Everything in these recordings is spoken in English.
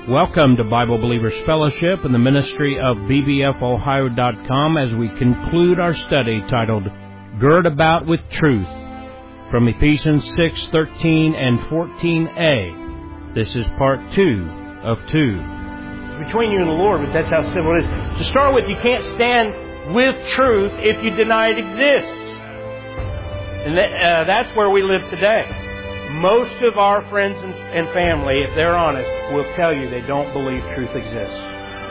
Welcome to Bible Believers Fellowship and the ministry of bbfohio.com as we conclude our study titled Gird About with Truth from Ephesians 6:13 and 14a. This is part 2 of 2. Between you and the Lord, but that's how simple it is. To start with, you can't stand with truth if you deny it exists. And that's where we live today. Most of our friends and family, if they're honest, will tell you they don't believe truth exists.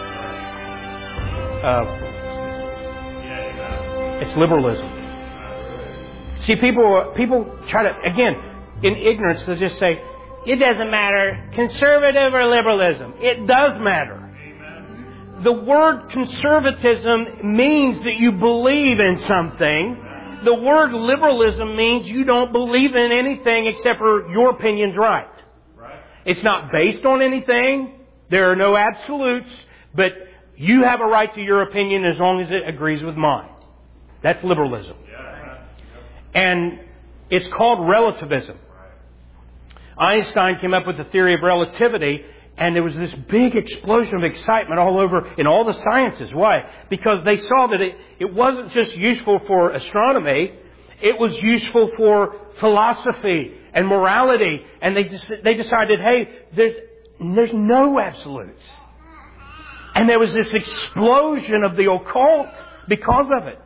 It's liberalism. See, people try to, again, in ignorance, they'll just say, it doesn't matter, conservative or liberalism. It does matter. The word conservatism means that you believe in something. The word liberalism means you don't believe in anything except for your opinion's right. It's not based on anything. There are no absolutes, but you have a right to your opinion as long as it agrees with mine. That's liberalism. And it's called relativism. Einstein came up with the theory of relativity, and there was this big explosion of excitement all over in all the sciences. Why? Because they saw that it wasn't just useful for astronomy, it was useful for philosophy and morality. And they decided, hey, there's no absolutes. And there was this explosion of the occult because of it.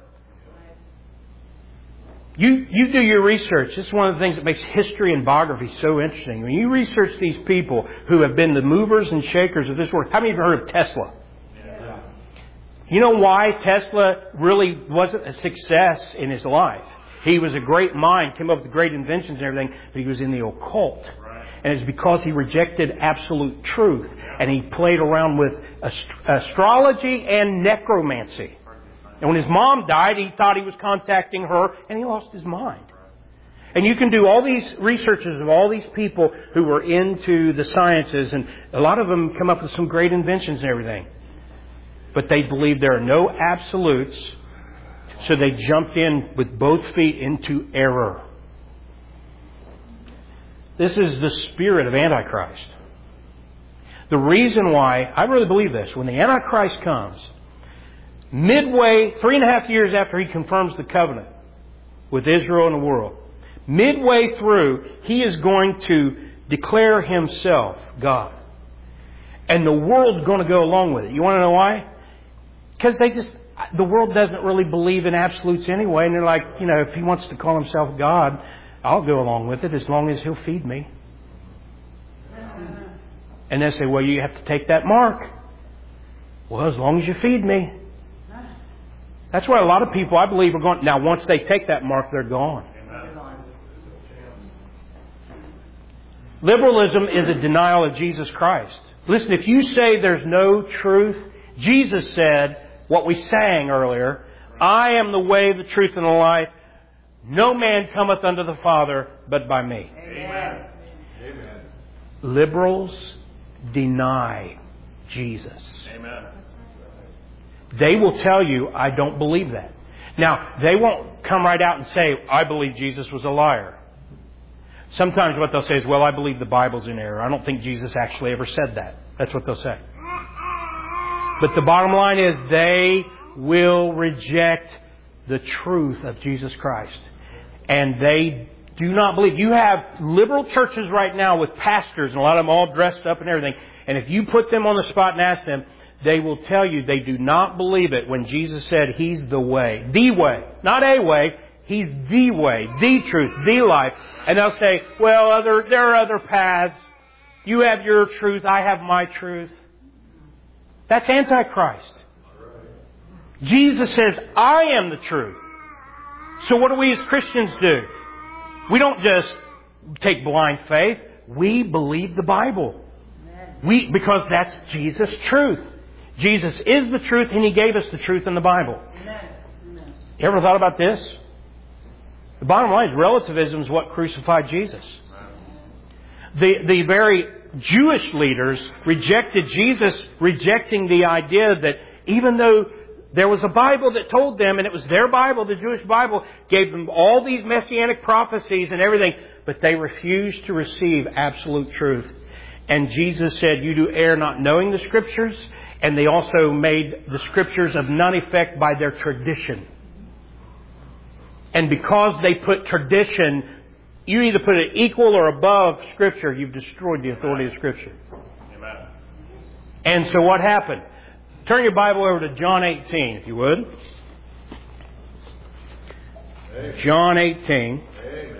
You do your research. This is one of the things that makes history and biography so interesting. When you research these people who have been the movers and shakers of this world. How many of you have heard of Tesla? Yeah. You know why Tesla really wasn't a success in his life? He was a great mind, came up with great inventions and everything, but he was in the occult. Right. And it's because he rejected absolute truth. And he played around with astrology and necromancy. And when his mom died, he thought he was contacting her, and he lost his mind. And you can do all these researches of all these people who were into the sciences, and a lot of them come up with some great inventions and everything. But they believe there are no absolutes, so they jumped in with both feet into error. This is the spirit of Antichrist. The reason why, I really believe this, when the Antichrist comes, midway, 3.5 years after he confirms the covenant with Israel and the world, midway through, he is going to declare himself God. And the world's going to go along with it. You want to know why? Because the world doesn't really believe in absolutes anyway. And they're like, if he wants to call himself God, I'll go along with it as long as he'll feed me. And they say, well, you have to take that mark. Well, as long as you feed me. That's why a lot of people, I believe, are going... Now, once they take that mark, they're gone. Amen. Liberalism is a denial of Jesus Christ. Listen, if you say there's no truth, Jesus said what we sang earlier, I am the way, the truth, and the life. No man cometh unto the Father but by me. Amen. Liberals deny Jesus. Amen. They will tell you, I don't believe that. Now, they won't come right out and say, I believe Jesus was a liar. Sometimes what they'll say is, well, I believe the Bible's in error. I don't think Jesus actually ever said that. That's what they'll say. But the bottom line is they will reject the truth of Jesus Christ. And they do not believe. You have liberal churches right now with pastors, and a lot of them all dressed up and everything. And if you put them on the spot and ask them, they will tell you they do not believe it when Jesus said He's the way. The way. Not a way. He's the way, the truth, the life. And they'll say, well, there are other paths. You have your truth. I have my truth. That's Antichrist. Jesus says, I am the truth. So what do we as Christians do? We don't just take blind faith. We believe the Bible. Because that's Jesus' truth. Jesus is the truth, and He gave us the truth in the Bible. Amen. You ever thought about this? The bottom line is relativism is what crucified Jesus. The very Jewish leaders rejected Jesus, rejecting the idea that even though there was a Bible that told them, and it was their Bible, the Jewish Bible, gave them all these messianic prophecies and everything, but they refused to receive absolute truth. And Jesus said, you do err not knowing the Scriptures. And they also made the Scriptures of none effect by their tradition. And because they put tradition, you either put it equal or above Scripture, you've destroyed the authority of Scripture. Amen. And so what happened? Turn your Bible over to John 18, if you would. Amen. John 18. Amen.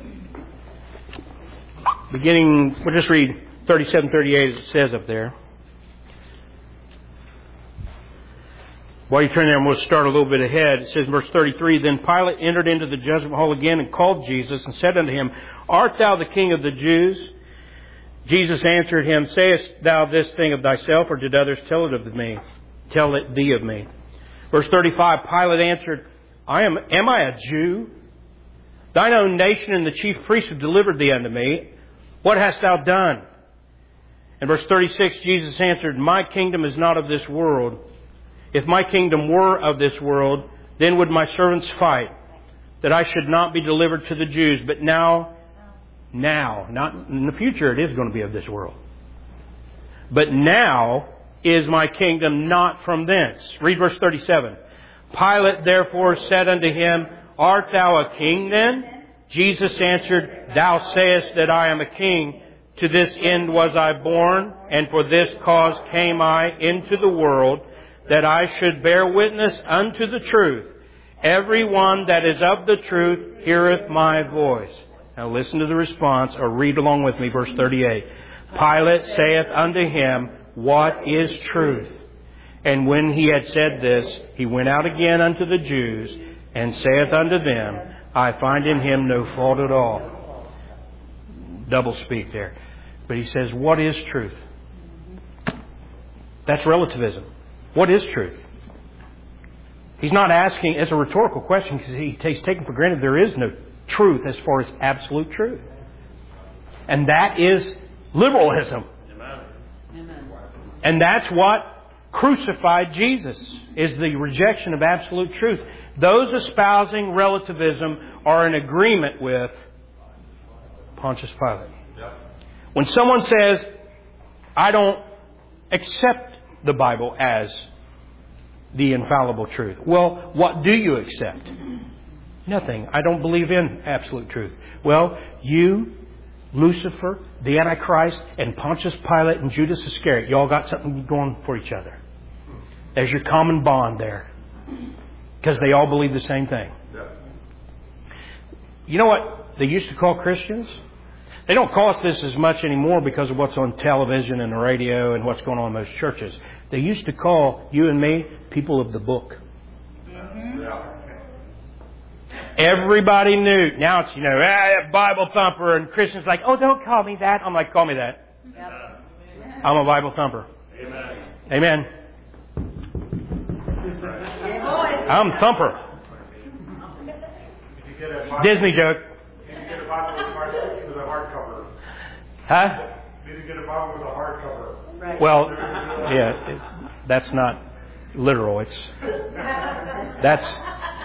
Beginning, we'll just read 37, 38 as it says up there. While you turn there, I'm going to start a little bit ahead. It says in verse 33, Then Pilate entered into the judgment hall again and called Jesus and said unto him, Art thou the King of the Jews? Jesus answered him, Sayest thou this thing of thyself, or did others tell it thee of me? Verse 35, Pilate answered, Am I a Jew? Thine own nation and the chief priests have delivered thee unto me. What hast thou done? In verse 36, Jesus answered, My kingdom is not of this world. If my kingdom were of this world, then would my servants fight, that I should not be delivered to the Jews. But now, not in the future, it is going to be of this world. But now is my kingdom not from thence. Read verse 37. Pilate therefore said unto him, Art thou a king then? Jesus answered, Thou sayest that I am a king. To this end was I born, and for this cause came I into the world, that I should bear witness unto the truth. Every one that is of the truth heareth my voice. Now listen to the response, or read along with me, verse 38. Pilate saith unto him, What is truth? And when he had said this, he went out again unto the Jews, and saith unto them, I find in him no fault at all. Double speak there. But he says, what is truth? That's relativism. What is truth? He's not asking, it's a rhetorical question because he's taken for granted there is no truth as far as absolute truth. And that is liberalism. Amen. And that's what crucified Jesus, is the rejection of absolute truth. Those espousing relativism are in agreement with Pontius Pilate. When someone says, I don't accept the Bible as the infallible truth. Well, what do you accept? Nothing. I don't believe in absolute truth. Well, you, Lucifer, the Antichrist, and Pontius Pilate and Judas Iscariot, you all got something going for each other. There's your common bond there. Because they all believe the same thing. You know what they used to call Christians? They don't call us this as much anymore because of what's on television and the radio and what's going on in most churches. They used to call you and me people of the book. Everybody knew. Now it's, Bible thumper, and Christians like, oh, don't call me that. I'm like, call me that. I'm a Bible thumper. Amen. I'm thumper. Disney joke. Did you get a Bible with a hardcover? Huh? Did you get a Bible with a hardcover? Right. Well, yeah, that's not literal. That's.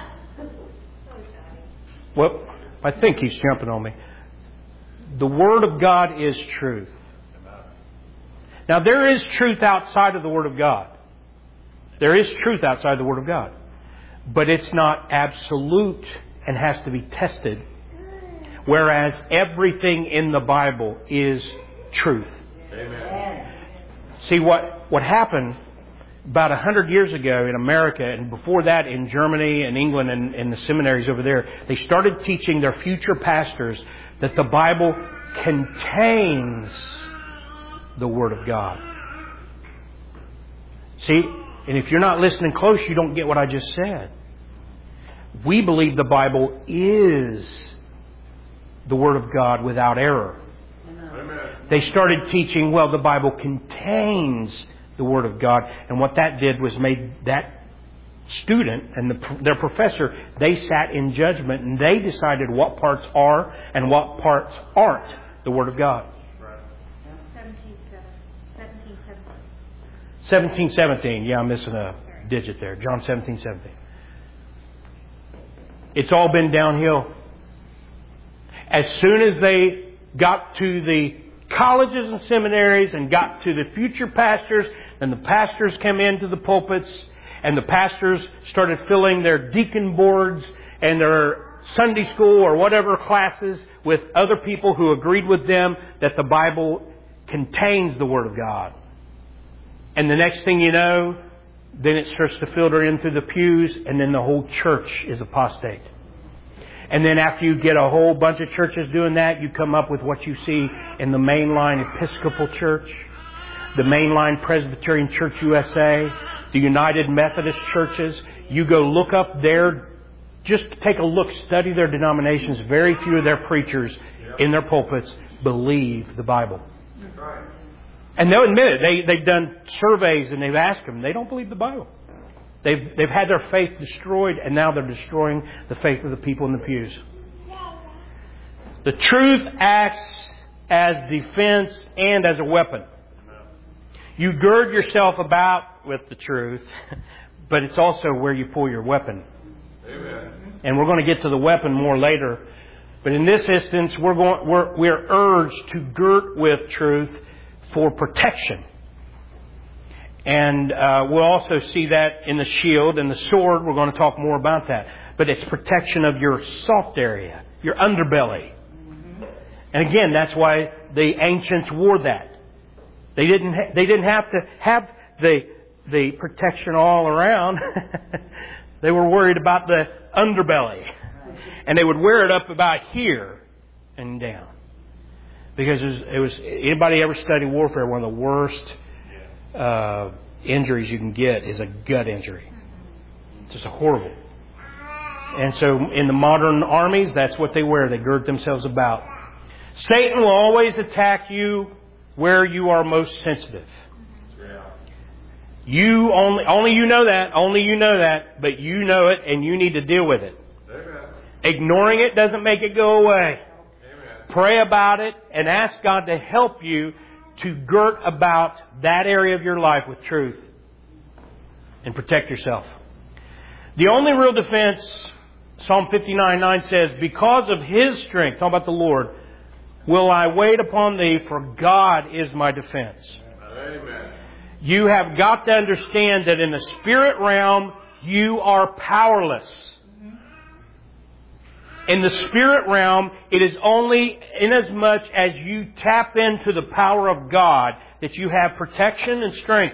Well, I think he's jumping on me. The Word of God is truth. Now, there is truth outside of the Word of God. There is truth outside the Word of God. But it's not absolute and has to be tested. Whereas everything in the Bible is truth. Amen. See, what happened about 100 years ago in America, and before that in Germany and England and the seminaries over there, they started teaching their future pastors that the Bible contains the Word of God. See, and if you're not listening close, you don't get what I just said. We believe the Bible is the Word of God without error. Amen. They started teaching, well, the Bible contains the Word of God. And what that did was made that student and their professor, they sat in judgment and they decided what parts are and what parts aren't the Word of God. 17:17. Yeah, I'm missing a digit there. John 17:17. It's all been downhill. As soon as they got to the colleges and seminaries and got to the future pastors, and the pastors came into the pulpits, and the pastors started filling their deacon boards and their Sunday school or whatever classes with other people who agreed with them that the Bible contains the Word of God. And the next thing you know, then it starts to filter in through the pews, and then the whole church is apostate. And then after you get a whole bunch of churches doing that, you come up with what you see in the mainline Episcopal Church, the mainline Presbyterian Church USA, the United Methodist churches. You go look up there, just take a look, study their denominations. Very few of their preachers in their pulpits believe the Bible. And they'll admit it. They've done surveys and they've asked them. They don't believe the Bible. They've had their faith destroyed, and now they're destroying the faith of the people in the pews. The truth acts as defense and as a weapon. You gird yourself about with the truth, but it's also where you pull your weapon. Amen. And we're going to get to the weapon more later. But in this instance, we're urged to gird with truth for protection. And we'll also see that in the shield and the sword. We're going to talk more about that. But it's protection of your soft area, your underbelly. And again, that's why the ancients wore that. They didn't have to have the protection all around. They were worried about the underbelly. And they would wear it up about here and down. Because it was anybody ever studied warfare, one of the worst injuries you can get is a gut injury. It's just horrible. And so in the modern armies, that's what they wear. They gird themselves about. Satan will always attack you where you are most sensitive. You only you know that. Only you know that. But you know it, and you need to deal with it. Ignoring it doesn't make it go away. Pray about it and ask God to help you to girt about that area of your life with truth and protect yourself. The only real defense, Psalm 59:9 says, because of His strength, talking about the Lord, will I wait upon Thee, for God is my defense. Amen. You have got to understand that in the spirit realm, you are powerless. In the spirit realm, it is only inasmuch as you tap into the power of God that you have protection and strength.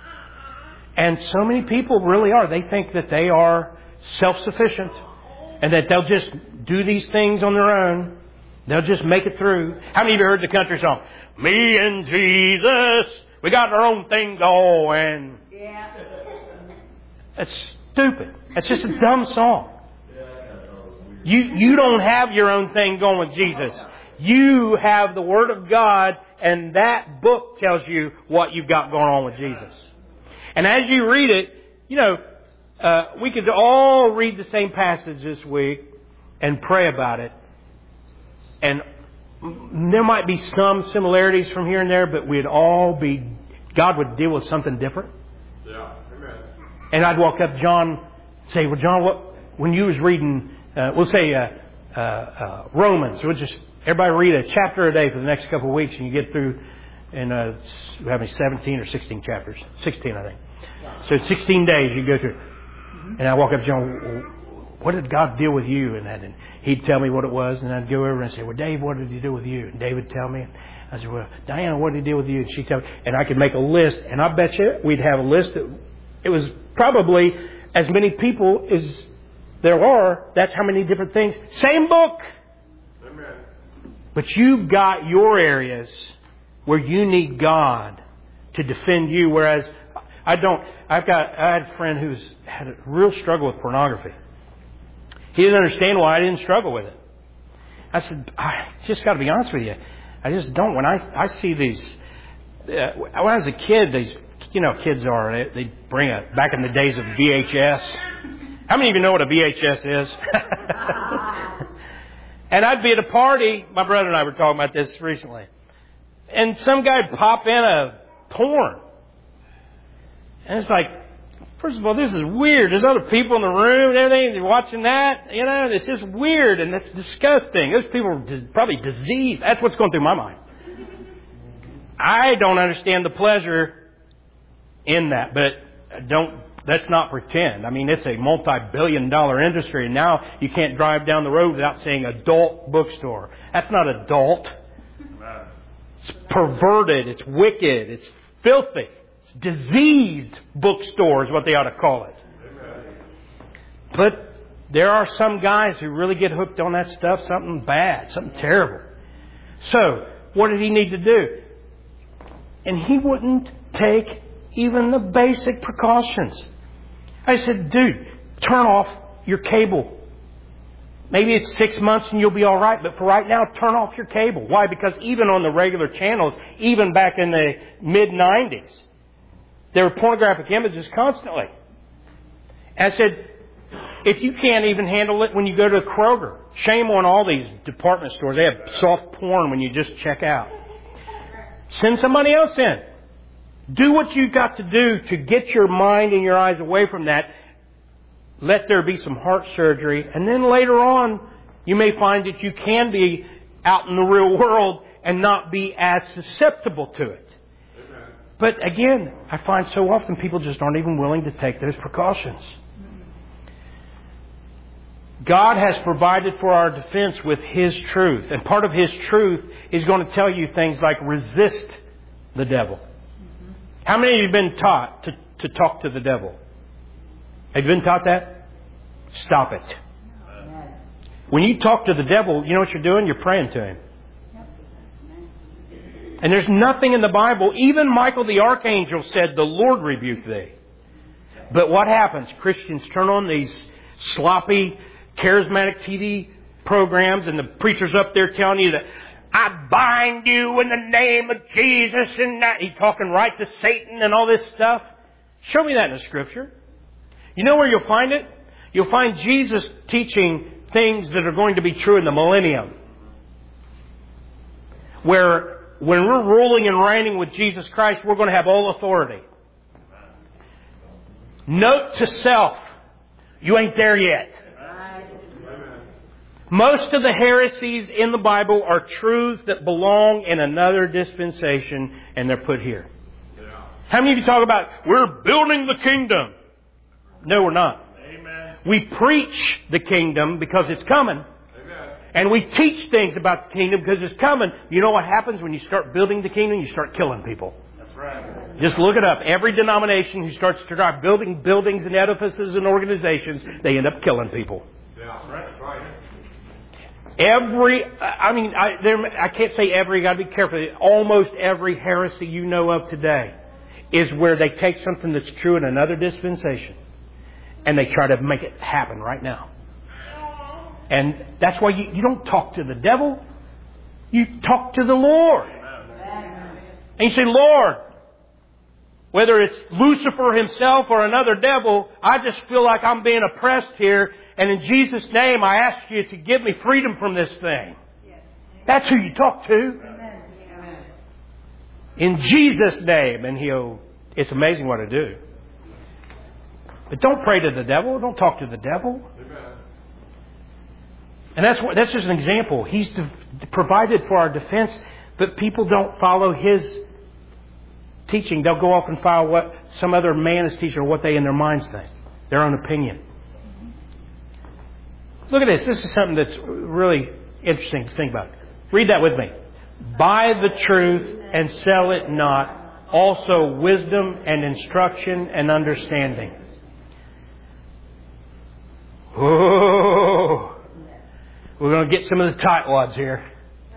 And so many people really are. They think that they are self-sufficient and that they'll just do these things on their own. They'll just make it through. How many of you heard the country song? Me and Jesus, we got our own thing going. Yeah. That's stupid. That's just a dumb song. You don't have your own thing going with Jesus. You have the Word of God, and that book tells you what you've got going on with Jesus. And as you read it, we could all read the same passage this week and pray about it. And there might be some similarities from here and there, but God would deal with something different. Yeah, amen. And I'd walk up to John and say, well, John, when you was reading... we'll say Romans. We'll just everybody read a chapter a day for the next couple of weeks, and you get through. And we have 17 or 16 chapters. 16, I think. So 16 days you go through. And I walk up to John. What did God deal with you? And he'd tell me what it was, and I'd go over and say, "Well, Dave, what did He do with you?" And Dave would tell me. I said, "Well, Diana, what did He do with you?" And she'd tell me, and I could make a list. And I bet you we'd have a list that it was probably as many people as there are. That's how many different things. Same book. Amen. But you've got your areas where you need God to defend you, whereas I don't. I had a friend who's had a real struggle with pornography. He didn't understand why I didn't struggle with it. I said, I just got to be honest with you. I just don't. When I see these, when I was a kid, these, kids they bring back in the days of VHS. How many of you know what a VHS is? And I'd be at a party. My brother and I were talking about this recently. And some guy would pop in a porn. And it's like, first of all, this is weird. There's other people in the room and everything. They're watching that. It's just weird and it's disgusting. Those people are probably diseased. That's what's going through my mind. I don't understand the pleasure in that, but let's not pretend. I mean, it's a multi-billion-dollar industry, and now you can't drive down the road without saying adult bookstore. That's not adult. It's perverted. It's wicked. It's filthy. It's diseased bookstore is what they ought to call it. But there are some guys who really get hooked on that stuff, something bad, something terrible. So, what did he need to do? And he wouldn't take even the basic precautions. I said, dude, turn off your cable. Maybe it's 6 months and you'll be all right, but for right now, turn off your cable. Why? Because even on the regular channels, even back in the mid-90s, there were pornographic images constantly. And I said, if you can't even handle it when you go to Kroger, shame on all these department stores. They have soft porn when you just check out. Send somebody else in. Do what you've got to do to get your mind and your eyes away from that. Let there be some heart surgery. And then later on, you may find that you can be out in the real world and not be as susceptible to it. But again, I find so often people just aren't even willing to take those precautions. God has provided for our defense with His truth. And part of His truth is going to tell you things like resist the devil. How many of you have been taught to talk to the devil? Have you been taught that? Stop it. When you talk to the devil, you know what you're doing? You're praying to him. And there's nothing in the Bible, even Michael the archangel said, the Lord rebuke thee. But what happens? Christians turn on these sloppy, charismatic TV programs and the preacher's up there telling you that I bind you in the name of Jesus, and that he's talking right to Satan and all this stuff. Show me that in the Scripture. You know where you'll find it? You'll find Jesus teaching things that are going to be true in the millennium. Where when we're ruling and reigning with Jesus Christ, we're going to have all authority. Note to self, you ain't there yet. Most of the heresies in the Bible are truths that belong in another dispensation, and they're put here. How many of you talk about, we're building the kingdom? No, we're not. Amen. We preach the kingdom because it's coming. Amen. And we teach things about the kingdom because it's coming. You know what happens when you start building the kingdom? You start killing people. That's right. Just look it up. Every denomination who starts to try building buildings and edifices and organizations, they end up killing people. Yeah, that's right. I can't say every, you got to be careful. Almost every heresy you know of today is where they take something that's true in another dispensation and they try to make it happen right now. And that's why you don't talk to the devil. You talk to the Lord. And you say, Lord, whether it's Lucifer himself or another devil, I just feel like I'm being oppressed here. And in Jesus' name, I ask you to give me freedom from this thing. That's who you talk to. In Jesus' name. And it's amazing what I do. But don't pray to the devil. Don't talk to the devil. And that's just an example. He's provided for our defense, but people don't follow His teaching. They'll go off and follow what some other man is teaching or what they in their minds think. Their own opinion. Look at this. This is something that's really interesting to think about. Read that with me. Buy the truth and sell it not. Also wisdom and instruction and understanding. Oh, we're going to get some of the tightwads here.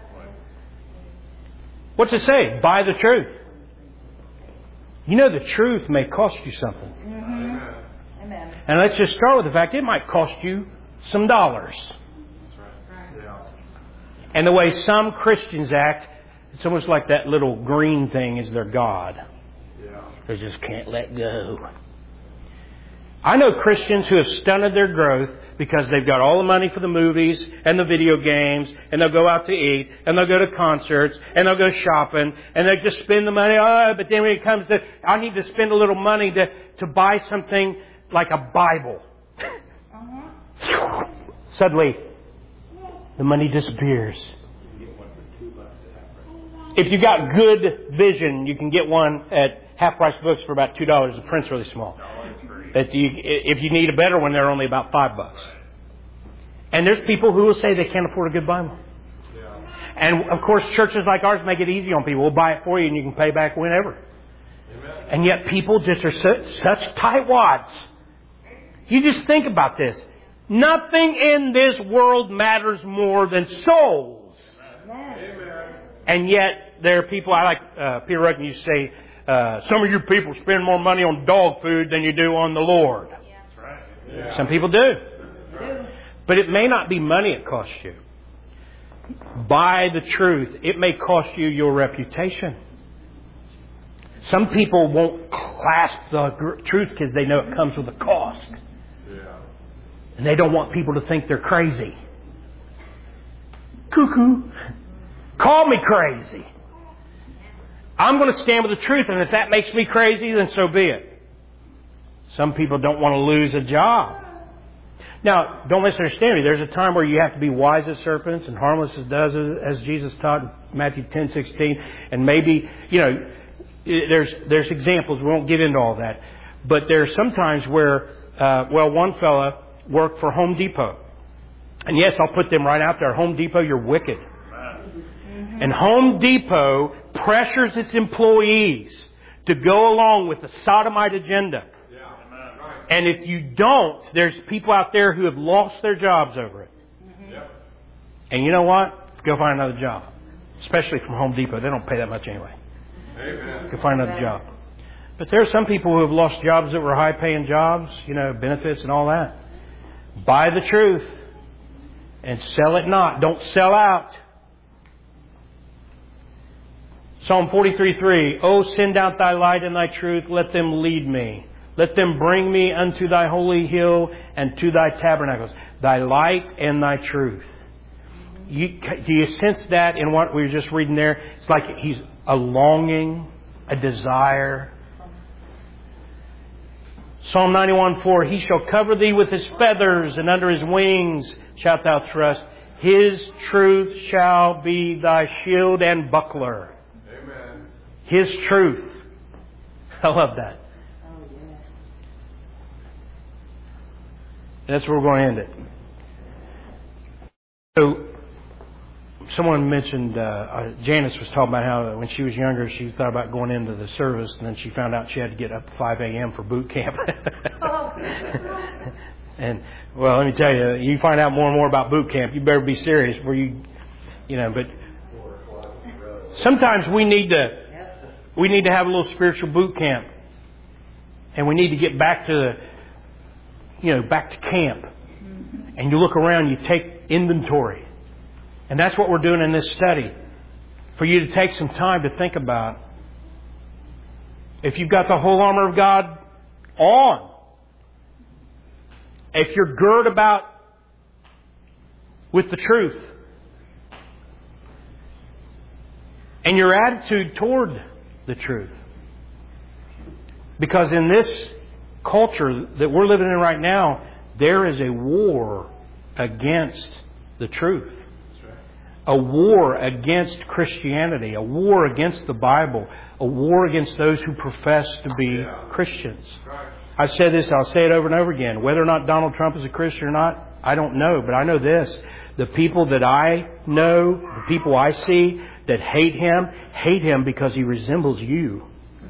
What's it say? Buy the truth. You know the truth may cost you something. Mm-hmm. Amen. And let's just start with the fact it might cost you some dollars. And the way some Christians act, it's almost like that little green thing is their God. They just can't let go. I know Christians who have stunted their growth because they've got all the money for the movies and the video games, and they'll go out to eat, and they'll go to concerts, and they'll go shopping, and they just spend the money. Oh, but then when it comes to, I need to spend a little money to buy something like a Bible. Suddenly, the money disappears. If you got good vision, you can get one at half-price books for about $2. The print's really small. If you need a better one, they're only about $5. And there's people who will say they can't afford a good Bible. And of course, churches like ours make it easy on people. We'll buy it for you and you can pay back whenever. Amen. And yet people just are such tightwads. You just think about this. Nothing in this world matters more than souls. Amen. And yet there are people, I like Peter Rutten used to say, some of you people spend more money on dog food than you do on the Lord. That's right. Yeah. Some people do. But it may not be money it costs you. Buy the truth. It may cost you your reputation. Some people won't clasp the truth because they know it comes with a cost. Yeah. And they don't want people to think they're crazy. Cuckoo. Call me crazy. I'm going to stand with the truth, and if that makes me crazy, then so be it. Some people don't want to lose a job. Now, don't misunderstand me. There's a time where you have to be wise as serpents and harmless as doves, as Jesus taught in Matthew 10:16. And maybe, there's examples. We won't get into all that. But there are some times where, one fella worked for Home Depot. And yes, I'll put them right out there. Home Depot, you're wicked. And Home Depot pressures its employees to go along with the sodomite agenda. And if you don't, there's people out there who have lost their jobs over it. And you know what? Go find another job. Especially from Home Depot. They don't pay that much anyway. Go find another job. But there are some people who have lost jobs that were high-paying jobs, benefits and all that. Buy the truth and sell it not. Don't sell out. Psalm 43:3. Oh, send out thy light and thy truth. Let them lead me. Let them bring me unto thy holy hill and to thy tabernacles. Thy light and thy truth. Do you sense that in what we were just reading there? It's like he's a longing, a desire. Psalm 91:4. He shall cover thee with his feathers, and under his wings shalt thou trust. His truth shall be thy shield and buckler. Amen. His truth. I love that. That's where we're going to end it. So, someone mentioned, Janice was talking about how when she was younger, she thought about going into the service, and then she found out she had to get up at 5 a.m. for boot camp. And, well, let me tell you, you find out more and more about boot camp, you better be serious where but sometimes we need to have a little spiritual boot camp. And we need to get back to back to camp. And you look around, you take inventory. And that's what we're doing in this study. For you to take some time to think about. If you've got the whole armor of God on. If you're girt about with the truth. And your attitude toward the truth. Because in this culture that we're living in right now, there is a war against the truth. A war against Christianity. A war against the Bible. A war against those who profess to be Christians. I've said this, I'll say it over and over again. Whether or not Donald Trump is a Christian or not, I don't know. But I know this. The people that I know, the people I see that hate him because he resembles you.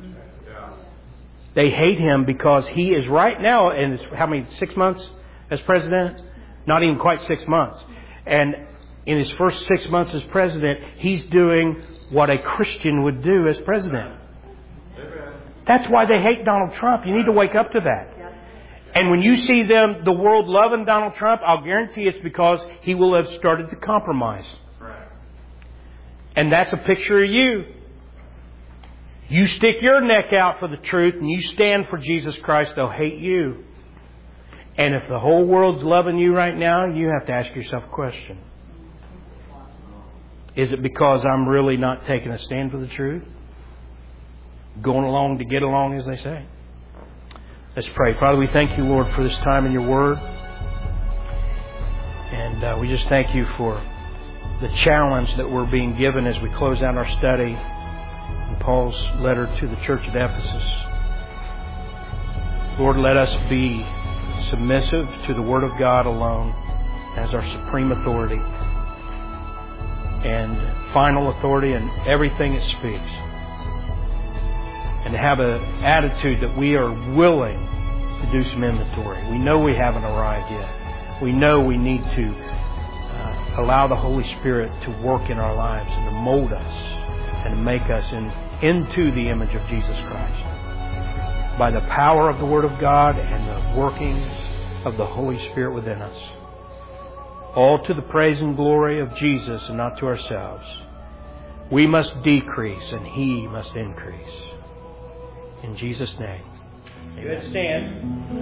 They hate him because he is right now in how many, 6 months as president? Not even quite 6 months. And in his first 6 months as president, he's doing what a Christian would do as president. That's why they hate Donald Trump. You need to wake up to that. And when you see the world loving Donald Trump, I'll guarantee it's because he will have started to compromise. And that's a picture of you. You stick your neck out for the truth and you stand for Jesus Christ, they'll hate you. And if the whole world's loving you right now, you have to ask yourself a question. Is it because I'm really not taking a stand for the truth? Going along to get along, as they say. Let's pray. Father, we thank you, Lord, for this time in your word. And we just thank you for the challenge that we're being given as we close out our study in Paul's letter to the church at Ephesus. Lord, let us be submissive to the Word of God alone as our supreme authority and final authority in everything it speaks. And to have an attitude that we are willing to do some inventory. We know we haven't arrived yet. We know we need to allow the Holy Spirit to work in our lives and to mold us and to make us into the image of Jesus Christ. By the power of the Word of God and the workings of the Holy Spirit within us. All to the praise and glory of Jesus and not to ourselves. We must decrease and He must increase. In Jesus' name. You would stand.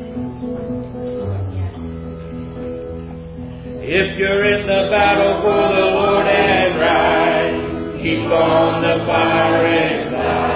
If you're in the battle for the Lord and right, keep on the firing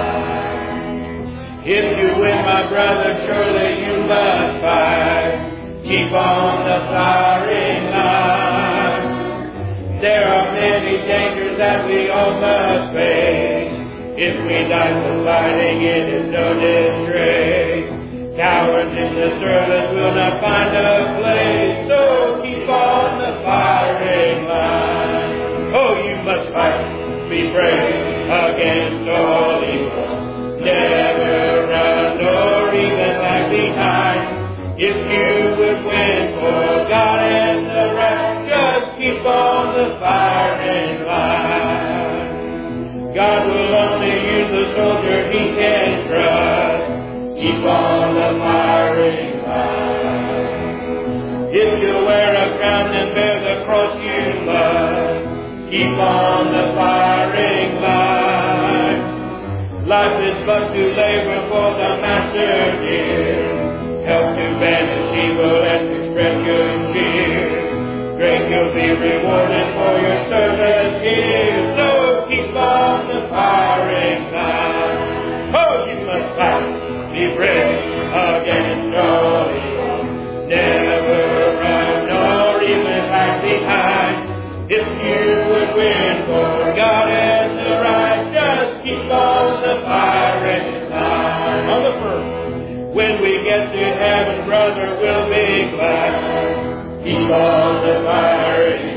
line. If you win, my brother, surely you must fight. Keep on the firing line. There are many dangers that we all must face. If we die for fighting, it is no disgrace. Cowards in the service will not find a place. So keep on the firing line. Oh, you must fight, be brave against all evil. Never run nor even lag behind. If you would win for God and the right, just keep on the firing line. God will only use the soldier He can trust. Keep on the firing line. If you wear a crown and bear the cross, you must. Keep on the firing line. Life is but to labor for the Master dear. Help to banish evil and to spread good cheer. Great you'll be rewarded for your service here. So keep on the firing line. Oh, you must fight, be brave against all evil. Never run nor even lag behind. If you would win for God and the right, just keep on the firing line. On the first. When we get to heaven, brother, we'll be glad. Keep on the firing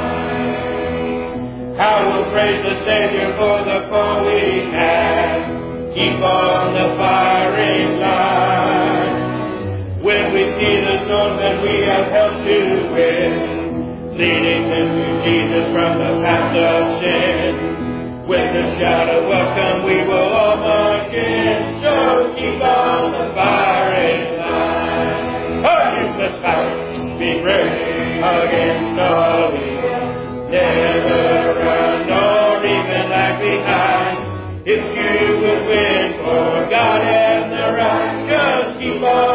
line. How we'll praise the Savior for the call we had. Keep on the firing line. When we see the souls that we have helped to win, leading them to Jesus from the path of sin. With the shout of welcome we will all march in. So keep on the firing line. Oh, you must fight, be brave against all evil. Never run nor even lag behind. If you would win for God and the right, just keep on